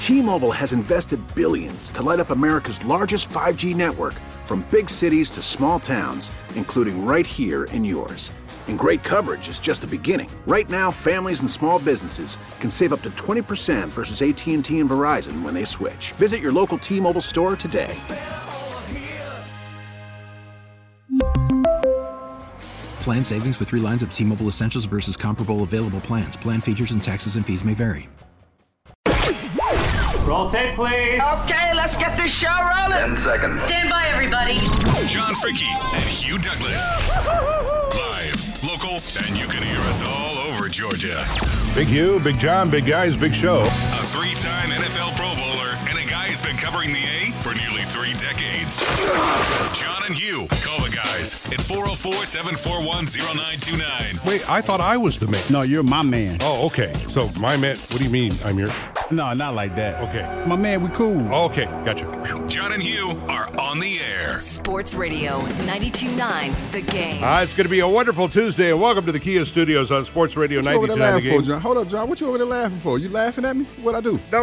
T-Mobile has invested billions to light up America's largest 5G network, from big cities to small towns, including right here in yours. And great coverage is just the beginning. Right now, families and small businesses can save up to 20% versus AT&T and Verizon when they switch. Visit your local T-Mobile store today. Plan savings with 3 lines of T-Mobile Essentials versus comparable available plans. Plan features and taxes and fees may vary. Roll tape, please. Okay, let's get this show rolling. 10 seconds. Stand by, everybody. John Fricke and Hugh Douglas. Live, local, and you can hear us all over Georgia. Big Hugh, Big John, big guys, big show. A 3-time NFL Pro Bowler and a guy who's been covering the A for nearly 3 decades. John and Hugh. Call the guys at 404-741-0929. Wait, I thought I was the man. No, you're my man. Oh, okay. So my man, what do you mean I'm your... No, not like that. Okay. My man, we cool. Oh, okay, gotcha. John and Hugh are on the air. Sports Radio 92.9 The Game. It's going to be a wonderful Tuesday, and welcome to the Kia Studios on Sports Radio 92.9 The Game. John? Hold up, John. What you over there laughing for? You laughing at me? What'd I do? No.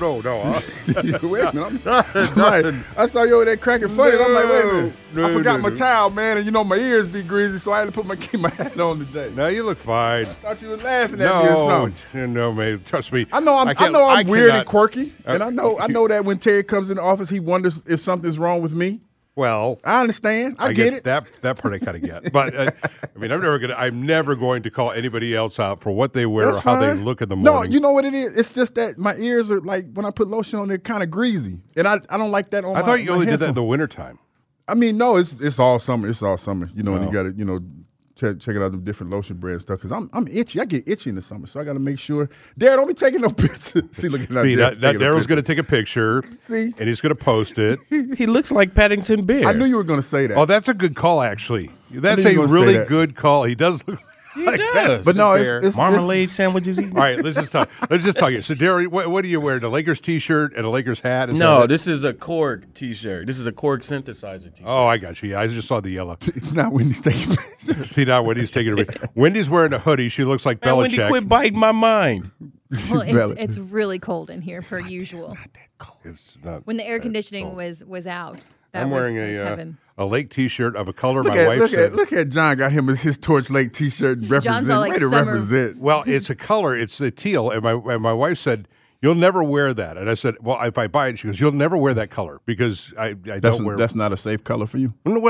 Wait a minute. I saw you over there cracking funny. I'm like, wait a minute. I forgot my towel, man, and you know my ears be greasy, so I had to keep my hat on today. No, you look fine. I thought you were laughing at me or something. No, man. Trust me. I know I'm weird and quirky, and I know that when Terry comes in the office, he wonders if something's wrong with me. Well, I understand. I get it. That part I kind of get. But I mean, I'm never going to call anybody else out for what they wear or how they look in the morning. No, you know what it is? It's just that my ears are like, when I put lotion on, they're kind of greasy, and I don't like that on. I thought you only did that in the wintertime. I mean, no, it's all summer. It's all summer. You know, and you got to check out the different lotion brand stuff, because I'm itchy. I get itchy in the summer, so I got to make sure. Darren, don't be taking no pictures. See, look at that. Daryl's going to take a picture. See, and he's going to post it. He looks like Paddington Bear. I knew you were going to say that. Oh, that's a good call, actually. That's a really good call. He does look. He does. But no, it's marmalade sandwiches. All right, let's just talk here. So, Darry, what do you wear? The Lakers T-shirt and a Lakers hat? No, this is a Korg T-shirt. This is a Korg synthesizer T-shirt. Oh, I got you. I just saw the yellow. It's not Wendy's taking pictures. See, now Wendy's taking a picture. Wendy's wearing a hoodie. She looks like Belichick. Wendy, quit biting my mind. Well, it's really cold in here per usual. It's not that cold. It's not. When the air conditioning was out, I'm wearing a Lake T-shirt of a color my wife said. Look at John got him his Torch Lake T-shirt. John's all like summer. Represent. Well, it's a color. It's the teal, and my wife said, "You'll never wear that." And I said, "Well, if I buy it," she goes, "You'll never wear that color because I don't wear." That's not a safe color for you. No,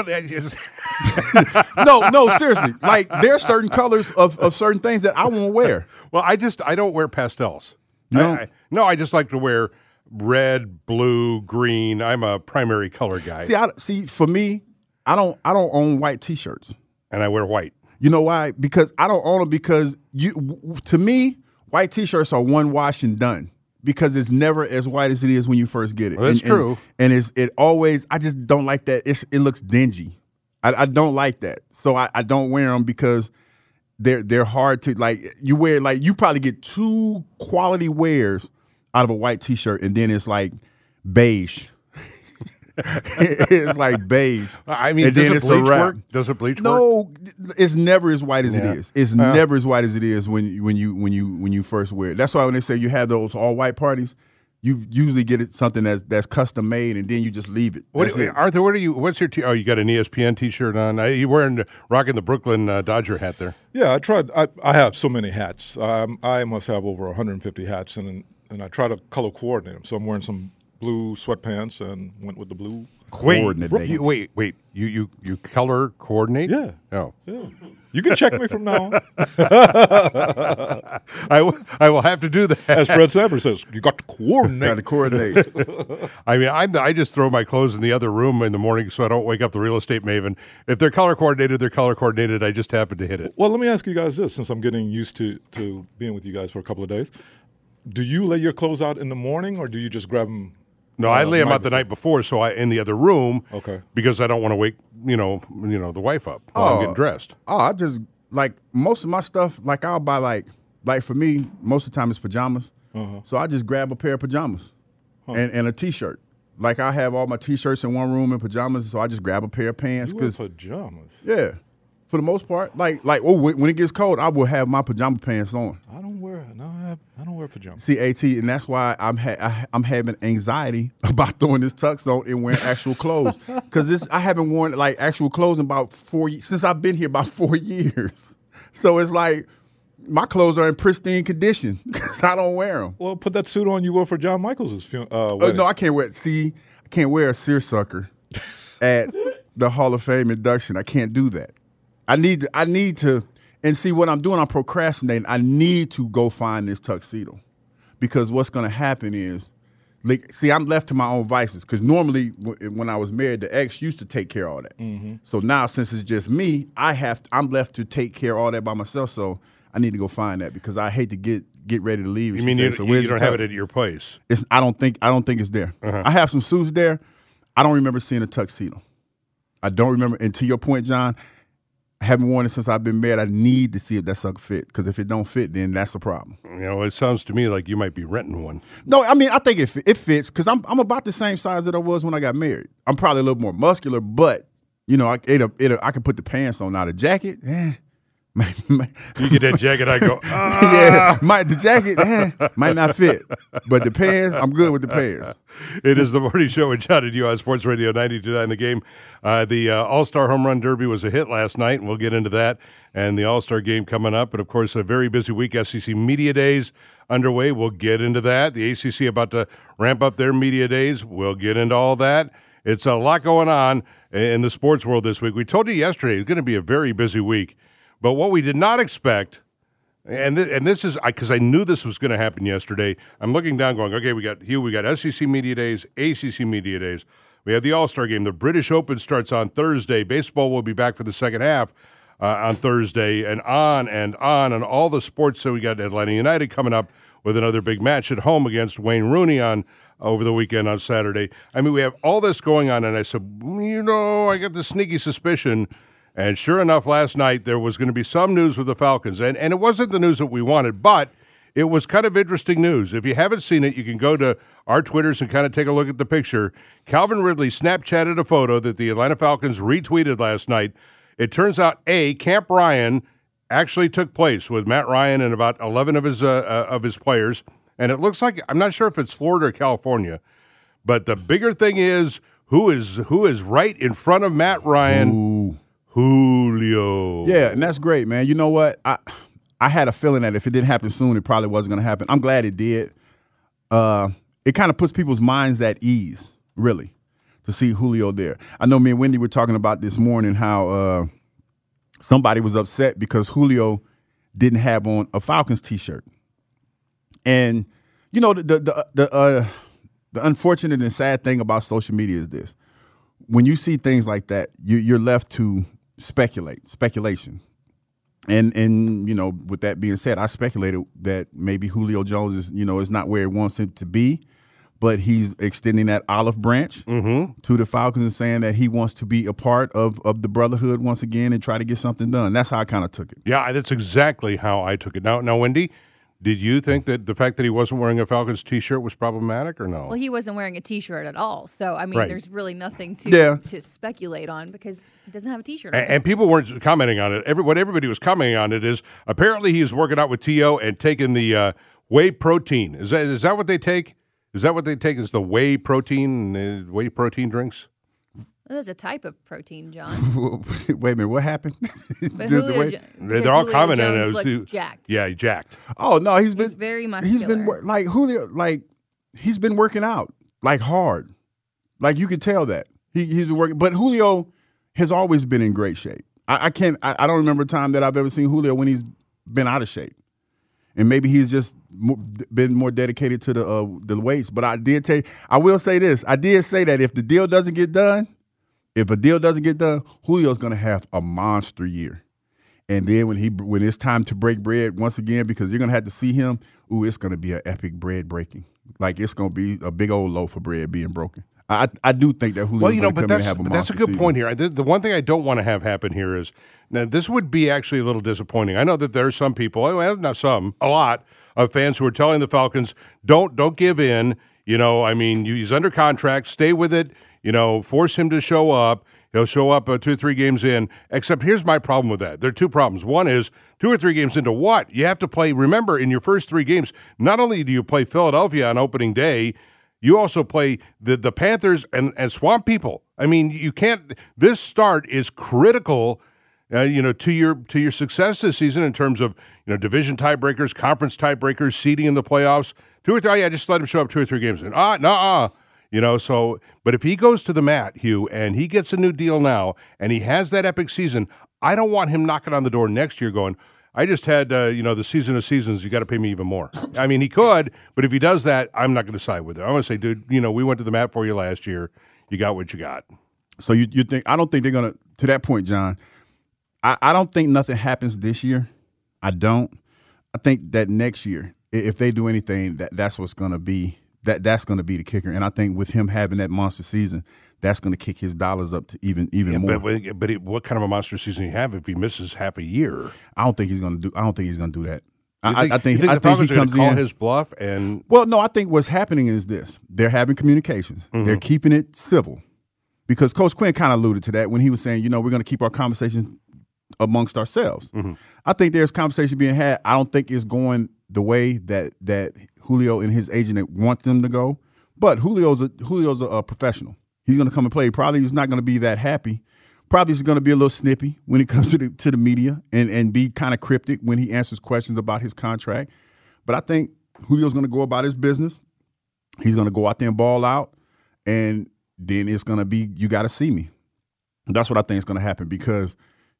No, seriously. Like, there are certain colors of certain things that I won't wear. Well, I don't wear pastels. I just like to wear red, blue, green. I'm a primary color guy. See, for me, I don't own white T-shirts, and I wear white. You know why? Because I don't own them. Because to me, white T-shirts are one wash and done. Because it's never as white as it is when you first get it. Well, that's true. And it always. I just don't like that. It looks dingy. I don't like that. So I don't wear them because they're hard to, like, you wear, like, you probably get 2 quality wears out of a white T-shirt, and then it's like beige. It's like beige. I mean, and does then it it's bleach a wrap. work? Does it bleach work? No, it's never as white as it is. It's never as white as it is when you first wear it. That's why when they say you have those all white parties, you usually get it something that's custom made, and then you just leave it. Arthur, what's your oh, you got an ESPN T-shirt on? You rocking the Brooklyn Dodger hat there? Yeah, I tried. I have so many hats. I must have over 150 hats, and I try to color coordinate them. So I'm wearing some blue sweatpants and went with the blue. Wait. You color coordinate? Yeah. Oh. Yeah. You can check me from now on. I will have to do that. As Fred Sanford says, you got to coordinate. Got to coordinate. I mean, I just throw my clothes in the other room in the morning so I don't wake up the real estate maven. If they're color coordinated, they're color coordinated. I just happen to hit it. Well, let me ask you guys this, since I'm getting used to being with you guys for a couple of days. Do you lay your clothes out in the morning, or do you just grab them? No, I lay them out the night before, so in the other room. Okay. Because I don't want to wake the wife up while I'm getting dressed. Oh, I just, like, most of my stuff, like, I'll buy like for me, most of the time it's pajamas. So I just grab a pair of pajamas and a T-shirt. Like, I have all my T-shirts in one room and pajamas, so I just grab a pair of pants. You wear pajamas? Yeah. For the most part, when it gets cold, I will have my pajama pants on. I don't wear pajamas. See, AT, and that's why I'm having anxiety about throwing this tux on and wearing actual clothes because I haven't worn like actual clothes in about 4 years since I've been here about 4 years. So it's like my clothes are in pristine condition because I don't wear them. Well, put that suit on you wore for John Michaels' wedding. No, I can't wear it. See, I can't wear a seersucker at the Hall of Fame induction. I can't do that. I need to, and see what I'm doing, I'm procrastinating. I need to go find this tuxedo because what's going to happen is, I'm left to my own vices because normally when I was married, the ex used to take care of all that. Mm-hmm. So now since it's just me, I'm left to take care of all that by myself. So I need to go find that because I hate to get ready to leave. You mean you don't have it at your place? I don't think it's there. Uh-huh. I have some suits there. I don't remember seeing a tuxedo. I don't remember. And to your point, John, I haven't worn it since I've been married. I need to see if that sucker fit because if it don't fit, then that's a problem. It sounds to me like you might be renting one. No, I mean I think it fits because I'm about the same size that I was when I got married. I'm probably a little more muscular, but I can put the pants on. Now the jacket, you get that jacket, I go, yeah, the jacket might not fit, but the pants, I'm good with the pants. It is the morning show with John and you on Sports Radio 92.9 The Game. The All-Star Home Run Derby was a hit last night, and we'll get into that, and the All-Star Game coming up. But, of course, a very busy week. SEC Media Days underway. We'll get into that. The ACC about to ramp up their Media Days. We'll get into all that. It's a lot going on in the sports world this week. We told you yesterday it's going to be a very busy week. But what we did not expect, and this is because I knew this was going to happen yesterday. I'm looking down, going, okay, we got SEC Media Days, ACC Media Days. We have the All-Star Game. The British Open starts on Thursday. Baseball will be back for the second half on Thursday, and on and on, and all the sports. So we got Atlanta United coming up with another big match at home against Wayne Rooney over the weekend on Saturday. I mean, we have all this going on, and I said, I got the sneaky suspicion. And sure enough, last night there was going to be some news with the Falcons. And it wasn't the news that we wanted, but it was kind of interesting news. If you haven't seen it, you can go to our Twitters and kind of take a look at the picture. Calvin Ridley Snapchatted a photo that the Atlanta Falcons retweeted last night. It turns out, Camp Ryan actually took place with Matt Ryan and about 11 of his players. And it looks like, I'm not sure if it's Florida or California, but the bigger thing is who is right in front of Matt Ryan. Ooh. Julio. Yeah, and that's great, man. You know what? I had a feeling that if it didn't happen soon, it probably wasn't going to happen. I'm glad it did. It kind of puts people's minds at ease, really, to see Julio there. I know me and Wendy were talking about this morning how somebody was upset because Julio didn't have on a Falcons T-shirt. And, the unfortunate and sad thing about social media is this. When you see things like that, you're left to speculation. And with that being said, I speculated that maybe Julio Jones is not where he wants him to be, but he's extending that olive branch to the Falcons and saying that he wants to be a part of the brotherhood once again and try to get something done. That's how I kind of took it. Yeah, that's exactly how I took it. Now, Wendy, did you think that the fact that he wasn't wearing a Falcons T-shirt was problematic or no? Well, he wasn't wearing a T-shirt at all. So, I mean, right. There's really nothing to speculate on because he doesn't have a T-shirt on. And people weren't commenting on it. What everybody was commenting on it is apparently he was working out with T.O. and taking the whey protein. Is that what they take? Is that what they take is the whey protein, whey protein drinks? Well, there's a type of protein, John. Wait a minute, what happened? They're all commenting on it. Looks jacked. Yeah, he's jacked. Oh no, he's very muscular. He's been Julio, he's been working out hard. Like you could tell that he's been working. But Julio has always been in great shape. I don't remember a time that I've ever seen Julio when he's been out of shape. And maybe he's just been more dedicated to the weights. But I will say this. I did say that if the deal doesn't get done. If a deal doesn't get done, Julio's going to have a monster year. And then when it's time to break bread once again, because you're going to have to see him, it's going to be an epic bread breaking. Like it's going to be a big old loaf of bread being broken. I do think that Julio's going to come in and have a monster that's a good season. point here. The one thing I don't want to have happen here is, now this would be actually a little disappointing. I know that there are some people, a lot of fans who are telling the Falcons, don't give in. He's under contract, stay with it. Force him to show up. He'll show up 2 or 3 games in, except here's my problem with that. There are 2 problems. One is 2 or 3 games into what? You have to play, remember, in your first 3 games, not only do you play Philadelphia on opening day, you also play the Panthers and Swamp People. I mean, you can't – this start is critical to your success this season in terms of, division tiebreakers, conference tiebreakers, seeding in the playoffs. 2 or 3, just let him show up 2 or 3 games in. But if he goes to the mat, Hugh, and he gets a new deal now, and he has that epic season, I don't want him knocking on the door next year going, I just had, the season of seasons, you got to pay me even more. I mean, he could, but if he does that, I'm not going to side with it. I'm going to say, dude, we went to the mat for you last year. You got what you got. So you think, I don't think they're going to that point, John, I don't think nothing happens this year. I don't. I think that next year, if they do anything, that's what's going to be. That's going to be the kicker. And I think with him having that monster season, that's going to kick his dollars up to even more. But what kind of a monster season you have if he misses half a year? I don't think he's going to do that. I think the Falcons are going to call his bluff and. Well, no, I think what's happening is this: they're having communications. Mm-hmm. They're keeping it civil, because Coach Quinn kind of alluded to that when he was saying, we're going to keep our conversations amongst ourselves. Mm-hmm. I think there's conversation being had. I don't think it's going the way that Julio and his agent want them to go. But Julio's a professional. He's going to come and play. Probably he's not going to be that happy. Probably he's going to be a little snippy when it comes to the media and be kind of cryptic when he answers questions about his contract. But I think Julio's going to go about his business. He's going to go out there and ball out, and then it's going to be, you got to see me. That's what I think is going to happen, because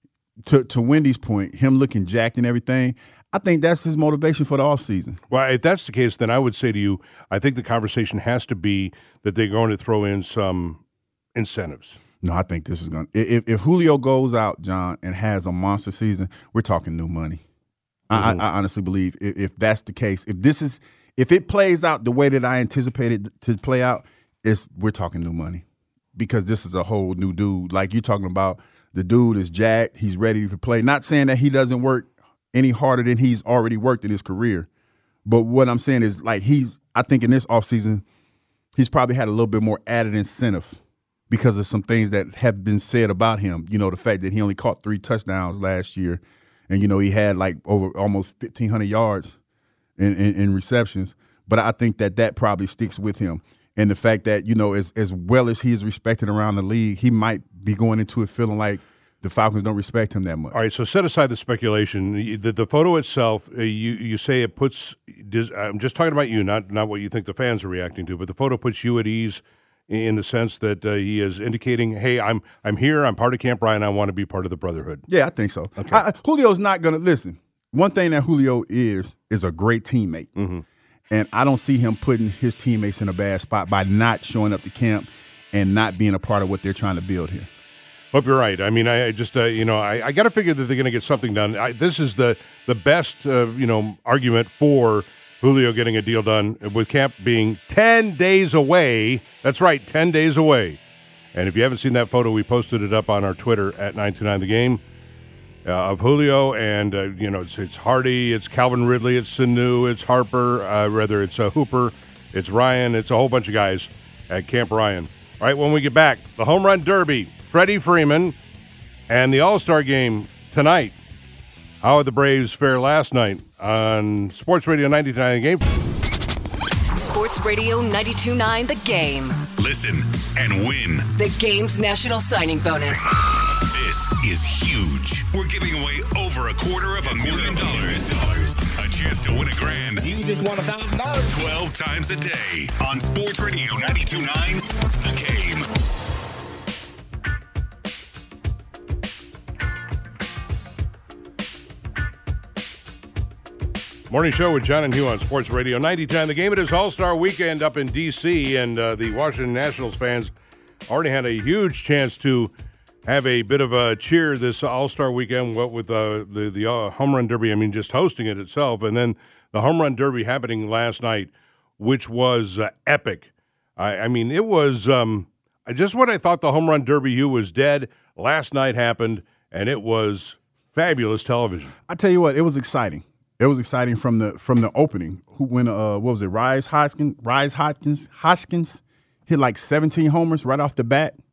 to Wendy's point, him looking jacked and everything, I think that's his motivation for the offseason. Well, if that's the case, then I would say to you, I think the conversation has to be that they're going to throw in some incentives. No, I think this is going to – if Julio goes out, John, and has a monster season, we're talking new money. Mm-hmm. I honestly believe if that's the case, if it plays out the way that I anticipated to play out, we're talking new money, because this is a whole new dude. Like you're talking about, the dude is jacked. He's ready to play. Not saying that he doesn't work any harder than he's already worked in his career. But what I'm saying is, like, I think in this offseason, he's probably had a little bit more added incentive because of some things that have been said about him. The fact that he only caught 3 touchdowns last year, and, he had like over almost 1,500 yards in receptions. But I think that probably sticks with him. And the fact that, as well as he is respected around the league, he might be going into it feeling like the Falcons don't respect him that much. All right, so set aside the speculation. The photo itself, you say it puts – I'm just talking about you, not what you think the fans are reacting to, but the photo puts you at ease in the sense that he is indicating, hey, I'm here, I'm part of Camp Ryan, I want to be part of the Brotherhood. Yeah, I think so. Okay. Julio's not going to – listen, one thing that Julio is a great teammate. Mm-hmm. And I don't see him putting his teammates in a bad spot by not showing up to camp and not being a part of what they're trying to build here. Hope you're right. I mean, I just, I got to figure that they're going to get something done. This is the best, argument for Julio getting a deal done, with camp being 10 days away. That's right, 10 days away. And if you haven't seen that photo, we posted it up on our Twitter at 929thegame of Julio. And, it's Hardy, it's Calvin Ridley, it's Sanu, it's Harper, it's Hooper, it's Ryan, it's a whole bunch of guys at Camp Ryan. All right, when we get back, the Home Run Derby, Freddie Freeman, and the All-Star Game tonight. How did the Braves fare last night on Sports Radio 99 The Game? Sports Radio 92.9 The Game. Listen and win. The Game's national signing bonus. This is huge. We're giving away over $250,000. A chance to win $1,000. You just won $1,000. 12 times a day on Sports Radio 92.9 The Game. Morning show with John and Hugh on Sports Radio 92.9 The Game. It is All-Star Weekend up in D.C., and the Washington Nationals fans already had a huge chance to have a bit of a cheer this All-Star Weekend, what with the Home Run Derby, just hosting it itself, and then the Home Run Derby happening last night, which was epic. It was just when I thought the Home Run Derby, Hugh, was dead, last night happened, and it was fabulous television. I tell you what, it was exciting. It was exciting from the opening. Who went? What was it? Rhys Hoskins hit like 17 homers right off the bat.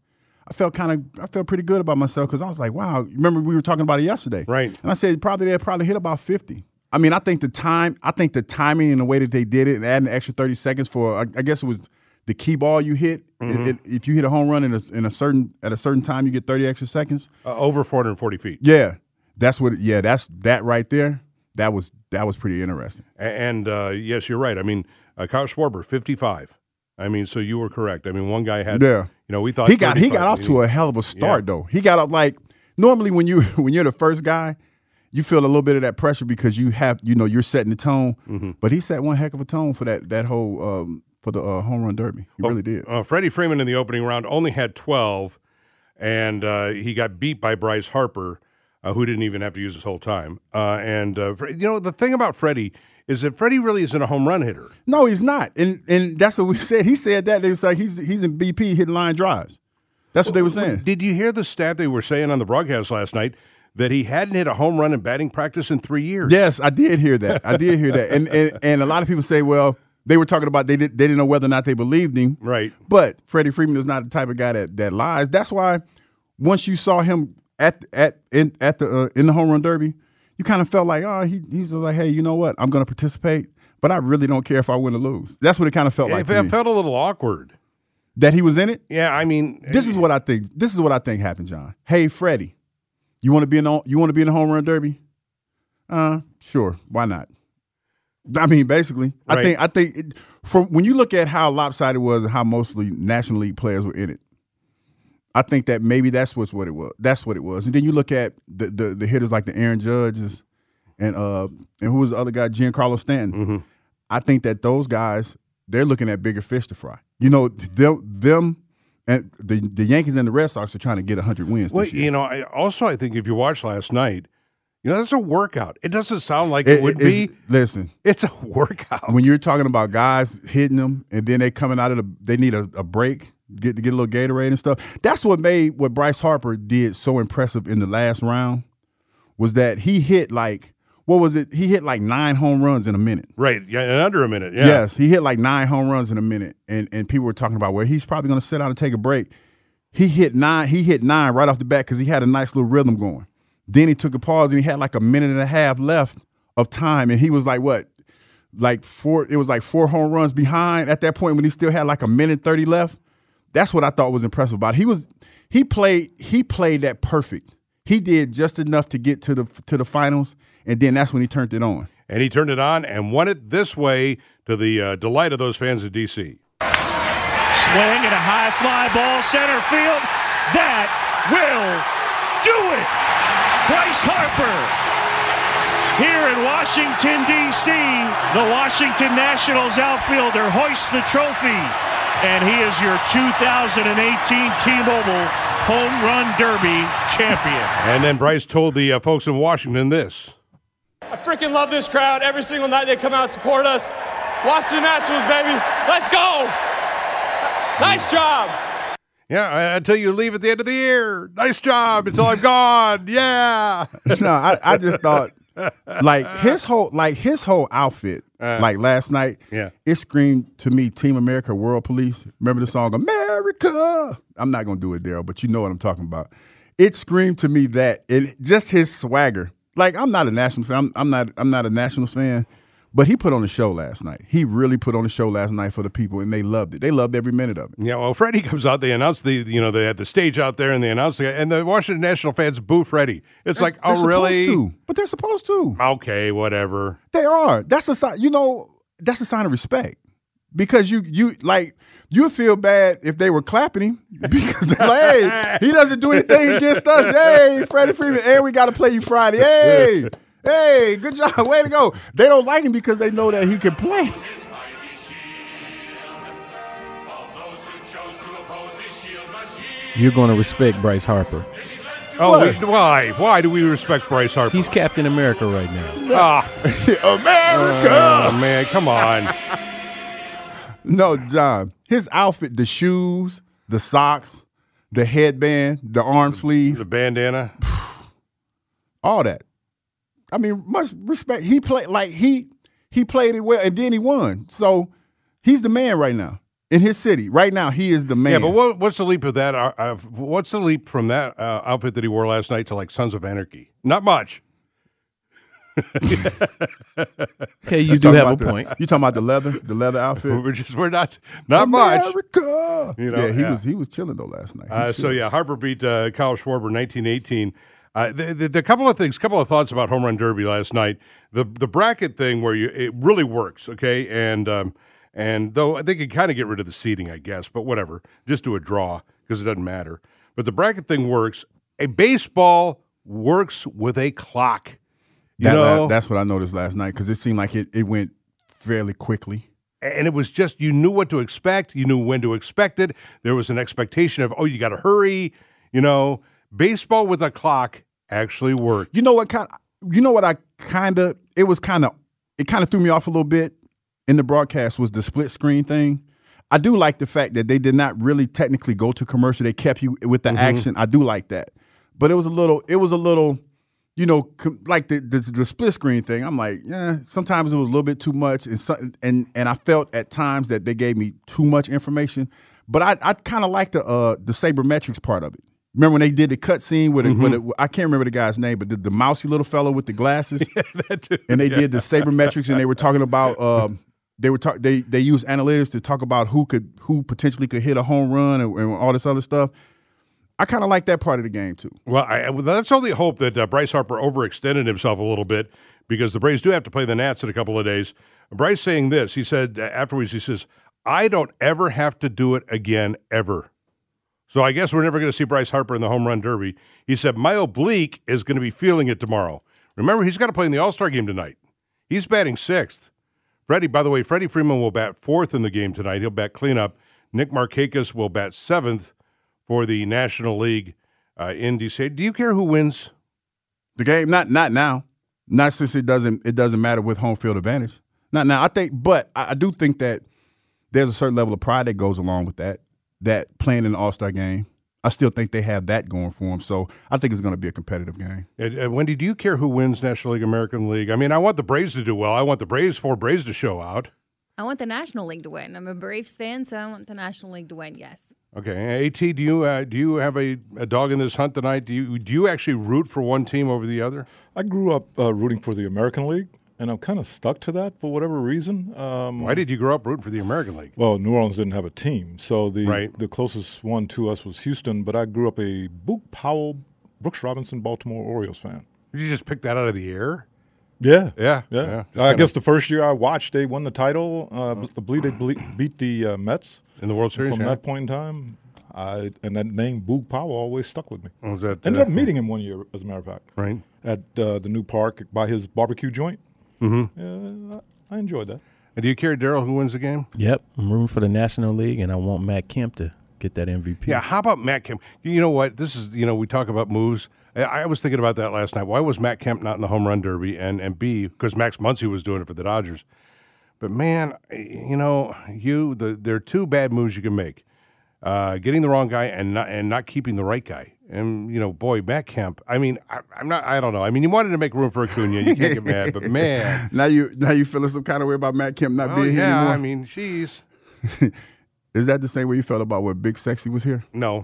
I felt pretty good about myself because I was like, wow. Remember we were talking about it yesterday, right? And I said they'll probably hit about 50. I mean, I think the timing and the way that they did it, and adding an extra 30 seconds for, I guess it was the key ball you hit. If you hit a home run at a certain time, you get 30 extra seconds. Over 440 feet. Yeah, that's that right there. That was pretty interesting. And yes, you're right. I mean, Kyle Schwarber, 55. I mean, so you were correct. I mean, one guy had, we thought he got off to a hell of a start though. He got up like normally when you're the first guy, you feel a little bit of that pressure because you're setting the tone. Mm-hmm. But he set one heck of a tone for that whole for the home run derby. He really did. Freddie Freeman in the opening round only had 12, and he got beat by Bryce Harper, who didn't even have to use his whole time. The thing about Freddie is that Freddie really isn't a home run hitter. No, he's not. And that's what we said. He said that. It was like he's in BP hitting line drives. That's what they were saying. Did you hear the stat they were saying on the broadcast last night that he hadn't hit a home run in batting practice in 3 years? Yes, I did hear that. And a lot of people say, well, they were talking about they didn't know whether or not they believed him. Right. But Freddie Freeman is not the type of guy that lies. That's why once you saw him in the home run derby, you kind of felt like, he's like, hey, you know what? I'm going to participate, but I really don't care if I win or lose. That's what it kind of felt like to me. It felt a little awkward. That he was in it? Yeah, I mean. This is what I think happened, John. Hey, Freddie, you want to be in the home run derby? Sure, why not? I mean, basically, right. I think from when you look at how lopsided it was and how mostly National League players were in it, I think that maybe that's what it was. That's what it was. And then you look at the hitters like the Aaron Judges and who was the other guy, Giancarlo Stanton. Mm-hmm. I think that those guys, they're looking at bigger fish to fry. You know, them and the Yankees and the Red Sox are trying to get 100 wins this year. I think if you watched last night, that's a workout. It doesn't sound like it would be. Listen, it's a workout. When you're talking about guys hitting them and then they coming out of they need a break, get a little Gatorade and stuff. That's what made what Bryce Harper did so impressive in the last round was that he hit like, what was it? He hit like 9 home runs in a minute. Right, yeah, in under a minute, yeah. Yes, he hit like 9 home runs in a minute, and people were talking about, well, he's probably going to sit down and take a break. He hit 9 right off the bat because he had a nice little rhythm going. Then he took a pause, and he had like a minute and a half left of time, and he was like, what? Like 4 home runs behind at that point when he still had like a minute 30 left. That's what I thought was impressive about it. He played that perfect. He did just enough to get to the finals, and then that's when he turned it on. And he turned it on and won it this way to the delight of those fans in D.C. Swing and a high fly ball center field. That will do it. Bryce Harper here in Washington, D.C. The Washington Nationals outfielder hoists the trophy, and he is your 2018 T-Mobile Home Run Derby champion. And then Bryce told the folks in Washington this. I freaking love this crowd. Every single night they come out and support us. Washington Nationals, baby. Let's go. Nice job. Yeah, until you leave at the end of the year. Nice job until I'm gone. Yeah. No, I just thought his whole outfit, like last night, it screamed to me Team America World Police. Remember the song America? I'm not gonna do it, Daryl, but you know what I'm talking about. It screamed to me that just his swagger. Like, I'm not a Nationals fan. I'm not a Nationals fan. But he put on a show last night. He really put on a show last night for the people, and they loved it. They loved every minute of it. Yeah, well, Freddie comes out. They announced they had the stage out there, and they announced and the Washington National fans boo Freddie. It's like, oh, really? But they're supposed to. Okay, whatever. They are. That's a sign. That's a sign of respect. Because you feel bad if they were clapping him because they're like, hey, he doesn't do anything against us. Hey, Freddie Freeman, hey, we got to play you Friday. Hey, good job. Way to go. They don't like him because they know that he can play. You're going to respect Bryce Harper. Oh, why? Why do we respect Bryce Harper? He's Captain America right now. America! Oh, man, come on. No, John. His outfit, the shoes, the socks, the headband, the arm sleeve. The bandana. All that. I mean, much respect. He played he played it well, and then he won. So he's the man right now. In his city. Right now, he is the man. Yeah, but what's the leap of that? What's the leap from that outfit that he wore last night to, like, Sons of Anarchy? Not much. Okay, you do have a point. You talking about the leather outfit? We're not much. America. You know, he was chilling though last night. So yeah, Harper beat Kyle Schwarber 19-18. The couple of thoughts about Home Run Derby last night. The bracket thing where it really works, okay, and though they could kind of get rid of the seeding, I guess, but whatever, just do a draw because it doesn't matter. But the bracket thing works. A baseball works with a clock. That's what I noticed last night because it seemed like it went fairly quickly. And it was just, you knew what to expect. You knew when to expect it. There was an expectation of, you got to hurry. Baseball with a clock actually worked. It kind of threw me off a little bit in the broadcast was the split screen thing. I do like the fact that they did not really technically go to commercial. They kept you with the action. I do like that. But it was a little, like the split screen thing, I'm like, sometimes it was a little bit too much, and I felt at times that they gave me too much information. But I kind of like the sabermetrics part of it. Remember when they did the cut scene with I can't remember the guy's name, but the mousy little fellow with the glasses, and they did the sabermetrics, and they were talking about they used analytics to talk about who potentially could hit a home run and all this other stuff. I kind of like that part of the game, too. Well, let's only hope that Bryce Harper overextended himself a little bit because the Braves do have to play the Nats in a couple of days. Bryce saying this, he said afterwards, he says, I don't ever have to do it again, ever. So I guess we're never going to see Bryce Harper in the Home Run Derby. He said, my oblique is going to be feeling it tomorrow. Remember, he's got to play in the All-Star game tonight. He's batting 6th. Freddie Freeman will bat 4th in the game tonight. He'll bat cleanup. Nick Markakis will bat 7th. For the National League in DC. Do you care who wins the game? Not now. Not since it doesn't matter with home field advantage. Not now. I do think that there's a certain level of pride that goes along with that playing in the All-Star game. I still think they have that going for them. So I think it's going to be a competitive game. Wendy, do you care who wins National League, American League? I mean, I want the Braves to do well. I want the 4 Braves to show out. I want the National League to win. I'm a Braves fan, so I want the National League to win, yes. Okay. AT, do you have a dog in this hunt tonight? Do you actually root for one team over the other? I grew up rooting for the American League, and I'm kind of stuck to that for whatever reason. Why did you grow up rooting for the American League? Well, New Orleans didn't have a team, so the closest one to us was Houston, but I grew up a Boog Powell, Brooks Robinson, Baltimore Orioles fan. Did you just pick that out of the air? Yeah. I guess the first year I watched, they won the title. I believe they beat the Mets. In the World Series, From that point in time, and that name Boog Powell always stuck with me. Was that, ended up meeting him one year, as a matter of fact. Right. At the new park by his barbecue joint. Mm-hmm. I enjoyed that. And do you care, Daryl, who wins the game? Yep. I'm rooting for the National League, and I want Matt Kemp to get that MVP. Yeah, how about Matt Kemp? You know what? This is, we talk about moves. I was thinking about that last night. Why was Matt Kemp not in the Home Run Derby? And B, because Max Muncy was doing it for the Dodgers. But, man, there are 2 bad moves you can make. Getting the wrong guy and not keeping the right guy. And, Matt Kemp, I mean, I don't know. I mean, you wanted to make room for Acuna. You can't get mad, but, man. Now you feeling some kind of way about Matt Kemp not being here anymore? I mean, jeez. Is that the same way you felt about when Big Sexy was here? No.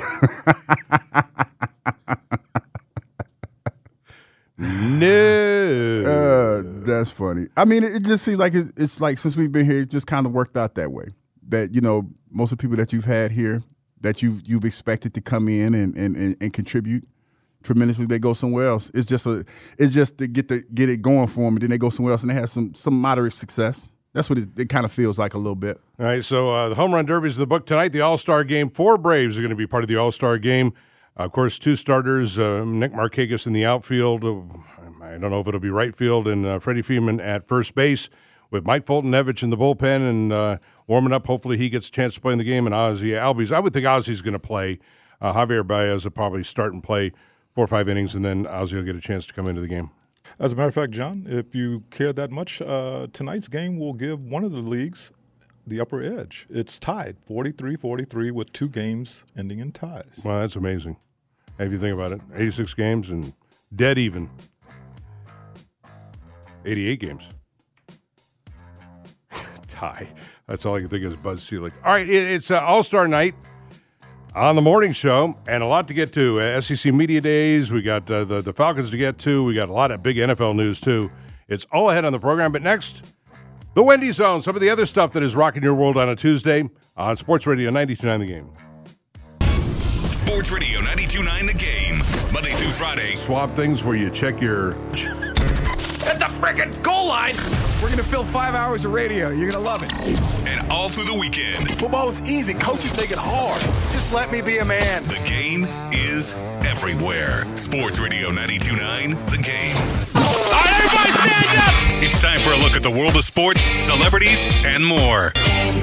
No. That's funny. I mean, it just seems like it's like since we've been here, it just kind of worked out that way. That, most of the people that you've had here that you've expected to come in and contribute tremendously, they go somewhere else. It's just to get it going for them, and then they go somewhere else and they have some moderate success. That's what it kind of feels like a little bit. All right, so the Home Run Derby is in the book tonight. The All-Star Game, 4 Braves are going to be part of the All-Star Game. Of course, 2 starters, Nick Markakis in the outfield. I don't know if it'll be right field, and Freddie Freeman at first base with Mike Foltynewicz in the bullpen and warming up. Hopefully he gets a chance to play in the game. And Ozzie Albies, I would think Ozzie's going to play. Javier Baez will probably start and play 4 or 5 innings, and then Ozzie will get a chance to come into the game. As a matter of fact, John, if you care that much, tonight's game will give one of the leagues the upper edge. It's tied 43-43 with 2 games ending in ties. Well, that's amazing. If you think about it, 86 games and dead even. 88 games. Tie. That's all I can think is Buzz Selig. All right, it's All-Star Night on the morning show, and a lot to get to. SEC Media Days, we got the Falcons to get to. We got a lot of big NFL news, too. It's all ahead on the program. But next, the Wendy Zone, some of the other stuff that is rocking your world on a Tuesday on Sports Radio 92.9 The Game. Sports Radio 92.9 The Game, Monday through Friday. Swap things where you check your... At the frickin' goal line! We're gonna fill 5 hours of radio. You're gonna love it. And all through the weekend. Football is easy. Coaches make it hard. Just let me be a man. The Game is everywhere. Sports Radio 92.9 The Game. All right, everybody stand up! It's time for a look at the world of sports, celebrities, and more.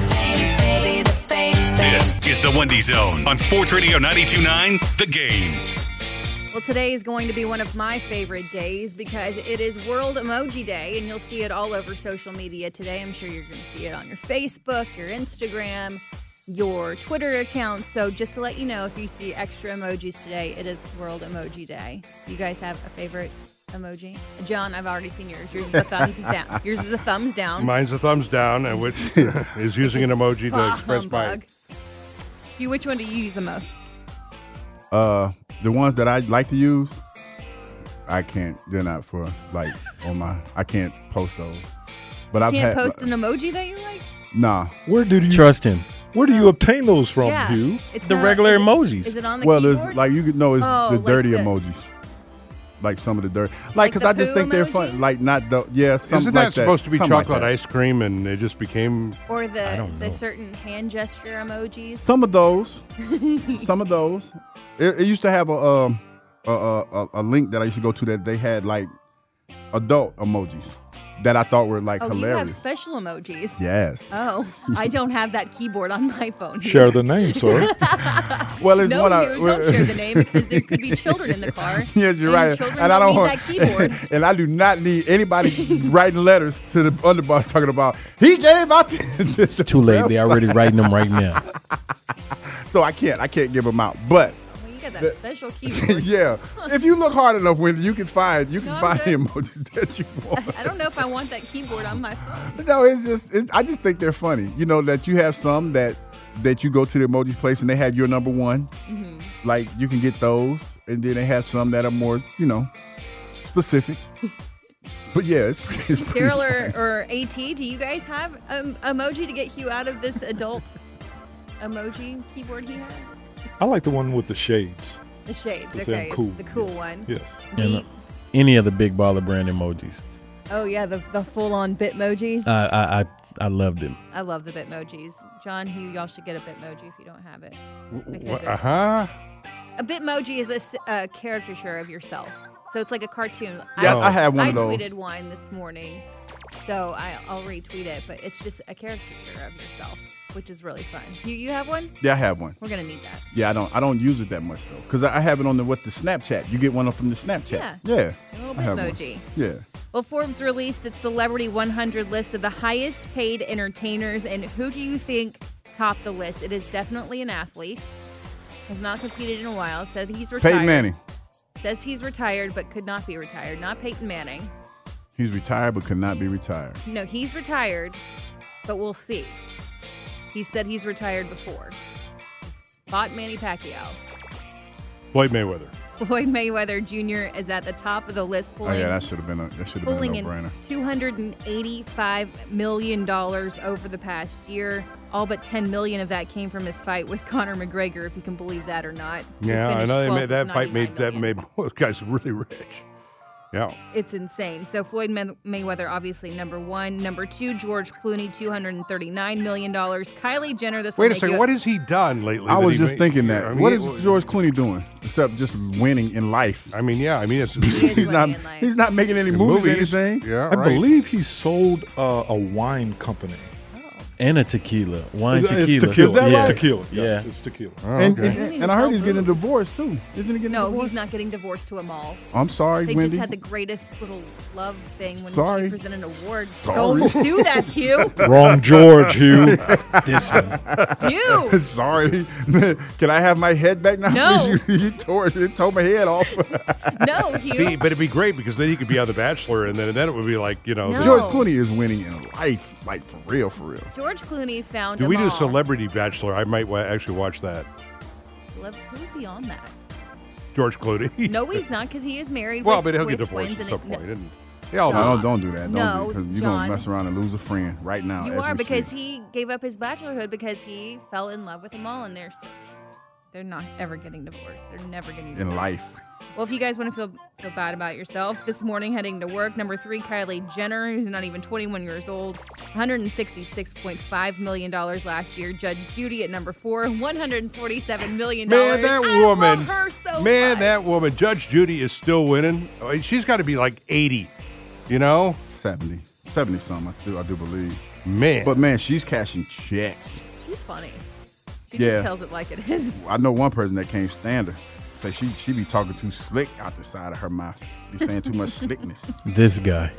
This is the Wendy Zone on Sports Radio 92.9 The Game. Well, today is going to be one of my favorite days because it is World Emoji Day, and you'll see it all over social media today. I'm sure you're going to see it on your Facebook, your Instagram, your Twitter account. So just to let you know, if you see extra emojis today, it is World Emoji Day. You guys have a favorite emoji? John, I've already seen yours. Yours is a thumbs down. Yours is a thumbs down. Mine's a thumbs down, and which is using an emoji to express my... Which one do you use the most? The ones that I like to use, I can't. They're not for like on my. I can't post those. But I can't post an emoji that you like. Nah. Where do you trust him? Where do you obtain those from, Yeah. Hugh? It's the not- regular is it- emojis. Is it on the Well, keyboard? there's like you could know it's Oh, the like dirty the- emojis. Like some of the dirt, Like like because the I just poo think they're emoji? fun. Like not the something Isn't like that supposed to be Something like chocolate that. ice cream, and it just became... Or the certain hand gesture emojis. Some of those, It used to have a link that I used to go to that they had like adult emojis that I thought were like hilarious. You have special emojis. Yes. Oh, I don't have that keyboard on my phone. Share the name, sir. Well, it's no, what you don't share the name because there could be children in the car. Yes, you're and right. Children And I don't need want that keyboard. and I do not need anybody writing letters to the underboss talking about he gave out. It's too late. They're already writing them right now. So I can't give them out. But Well, you got that special keyboard. yeah, if you look hard enough, Wendy, you can find the good. emojis that you want. I don't know if I want that keyboard on my phone. No, I just think they're funny. You know that you have some that you go to the emoji place and they have your number one. Mm-hmm. Like you can get those, and then they have some that are more, specific. But yeah, it's pretty. Daryl or AT, do you guys have emoji to get Hugh out of this adult emoji keyboard he has? I like the one with the shades. The shades, It's okay. cool. The cool one. Yes. And any of the big baller brand emojis. Oh, yeah, the full-on Bitmojis. I love them. I love the Bitmojis. John, Hugh, y'all should get a Bitmoji if you don't have it. A Bitmoji is a caricature of yourself. So it's like a cartoon. Yeah, I have one of those. I tweeted one this morning, so I'll retweet it. But it's just a caricature of yourself, which is really fun. You have one? Yeah, I have one. We're gonna need that. Yeah, I don't use it that much though, because I have it on the Snapchat. You get one from the Snapchat. Yeah. A little I have one. Bitmoji. Yeah. Well, Forbes released its Celebrity 100 list of the highest paid entertainers, and who do you think topped the list? It is definitely an athlete. Has not competed in a while. Said he's retired. Peyton Manning. Says he's retired, but could not be retired. Not Peyton Manning. He's retired, but could not be retired. No, he's retired, but we'll see. He said he's retired before. He's fought Manny Pacquiao. Floyd Mayweather. Floyd Mayweather Jr. is at the top of the list, pulling. Oh yeah, that should have been a pulling no-brainer. in $285 million over the past year. All but $10 million of that came from his fight with Conor McGregor, if you can believe that or not. Yeah, I know that fight made both guys really rich. Yeah. It's insane. So Floyd Mayweather, obviously, number one. Number two, George Clooney, $239 million. Kylie Jenner, this Wait a second. What has he done lately? I was just thinking that. I mean, what is George Clooney doing except just winning in life? I mean, yeah. I mean, it's, he's not making any movies or anything. Yeah, I believe he sold a wine company. And a tequila. Wine It's tequila. tequila. Is that yeah. right? Tequila. Yeah. Yes, it's tequila. Oh, And, okay. and I heard he's getting a divorce too. Isn't he getting a No, divorce? he's not getting divorced to a mall. I'm sorry, They Wendy. just had the greatest little love thing when Sorry. she presented an award. Sorry. Don't do that, Hugh. Wrong George, Hugh. This one. Hugh. Sorry. Can I have my head back now? No. He tore my head off. No, Hugh. But it'd be great because then he could be on The Bachelor, and then it would be like, No. George Clooney is winning in life, like for real, for real. George George Clooney found Do a we do mall. Celebrity Bachelor? I might actually watch that. Who would be on that? George Clooney. No, he's not, because he is married. Well, with, but he'll with get divorced twins at some and point. And No, don't do that. No, because you're John. gonna mess around and lose a friend right now. You as are, we because speak. he gave up his bachelorhood because he fell in love with them all, and they're so cute. They're not ever getting divorced. They're never getting divorced. in life. Well, if you guys want to feel bad about yourself, this morning heading to work, number 3, Kylie Jenner, who's not even 21 years old, $166.5 million last year. Judge Judy at number 4, $147 million. Man, that woman. I love her so man, much. that woman. Judge Judy is still winning. I mean, she's got to be like 80, you know? 70 something. I do believe. Man. But man, she's cashing checks. She's funny. She Yeah. just tells it like it is. I know one person that can't stand her. Say she be talking too slick out the side of her mouth. Be saying too much slickness. This guy.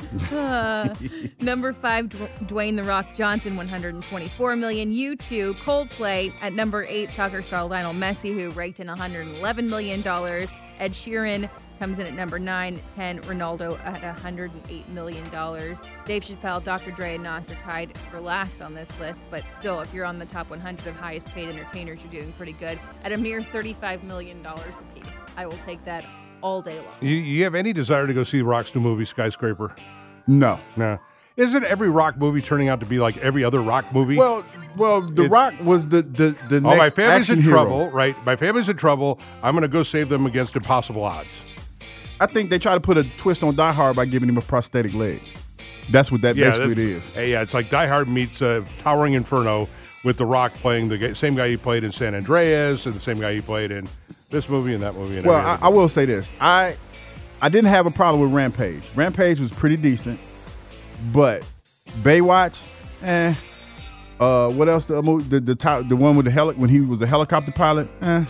Number 5, Dwayne "The Rock" Johnson, $124 million. U2, Coldplay at number 8, soccer star Lionel Messi, who raked in $111 million. Ed Sheeran comes in at number 9, 10, Ronaldo at $108 million. Dave Chappelle, Dr. Dre, and Nas are tied for last on this list, but still, if you're on the top 100 of highest paid entertainers, you're doing pretty good at a mere $35 million apiece. I will take that all day long. You have any desire to go see Rock's new movie, Skyscraper? No. No. Isn't every Rock movie turning out to be like every other Rock movie? Well, The Rock was the next my family's action in hero. trouble, right? My family's in trouble. I'm going to go save them against impossible odds. I think they try to put a twist on Die Hard by giving him a prosthetic leg. That's what that basically it is. Yeah, it's like Die Hard meets Towering Inferno with The Rock playing the same guy he played in San Andreas and the same guy he played in this movie and that movie. And Well, I will say this. I didn't have a problem with Rampage. Rampage was pretty decent, but Baywatch, what else? The movie, the one with when he was a helicopter pilot,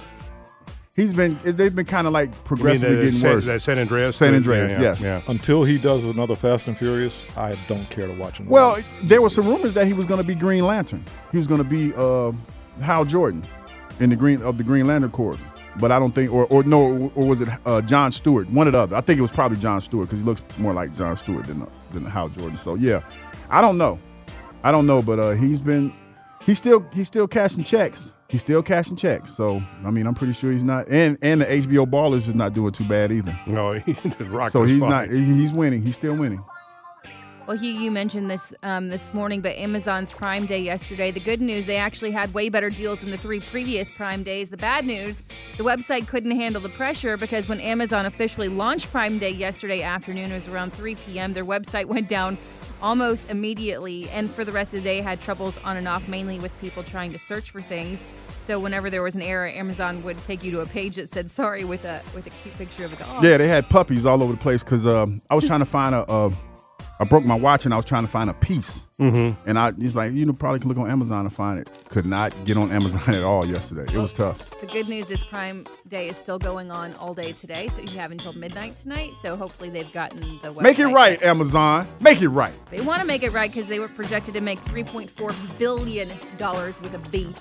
they've been kind of like progressively getting worse. That San Andreas? San Andreas, yes. Yeah. Until he does another Fast and Furious, I don't care to watch him. Well, there were some rumors that he was going to be Green Lantern. He was going to be Hal Jordan in the Green Lantern Corps. But I don't think, or was it John Stewart? One or the other. I think it was probably John Stewart because he looks more like John Stewart than Hal Jordan. So yeah, I don't know, but he's still cashing checks. He's still cashing checks. So I mean, I'm pretty sure he's not, and the HBO Ballers is not doing too bad either. No, The Rock. So was he's fine. not. He's winning. He's still winning. Well, Hugh, you mentioned this this morning, but Amazon's Prime Day yesterday. The good news, they actually had way better deals than the 3 previous Prime Days. The bad news, the website couldn't handle the pressure because when Amazon officially launched Prime Day yesterday afternoon, it was around 3 p.m., their website went down almost immediately, and for the rest of the day had troubles on and off, mainly with people trying to search for things. So whenever there was an error, Amazon would take you to a page that said sorry with a cute picture of a dog. Yeah, they had puppies all over the place because I was trying to find I broke my watch and I was trying to find a piece. Mm-hmm. And he's like, probably can look on Amazon and find it. Could not get on Amazon at all yesterday. It was tough. The good news is Prime Day is still going on all day today, so you have until midnight tonight. So hopefully they've gotten the website. Make it right, Amazon. Make it right. They want to make it right because they were projected to make $3.4 billion with a B.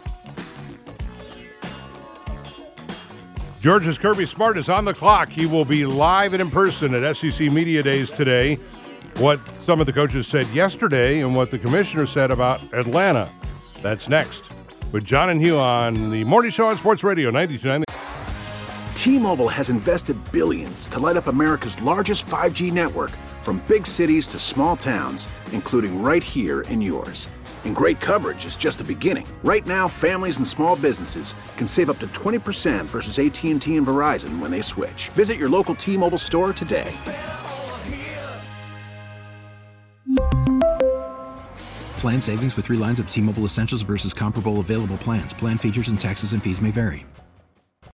Georgia's Kirby Smart is on the clock. He will be live and in person at SEC Media Days today. What some of the coaches said yesterday and what the commissioner said about Atlanta. That's next with John and Hugh on the Morning Show on Sports Radio 92.9. T-Mobile has invested billions to light up America's largest 5G network, from big cities to small towns, including right here in yours. And great coverage is just the beginning. Right now, families and small businesses can save up to 20% versus AT&T and Verizon when they switch. Visit your local T-Mobile store today. Plan savings with 3 lines of T-Mobile Essentials versus comparable available plans. Plan features and taxes and fees may vary.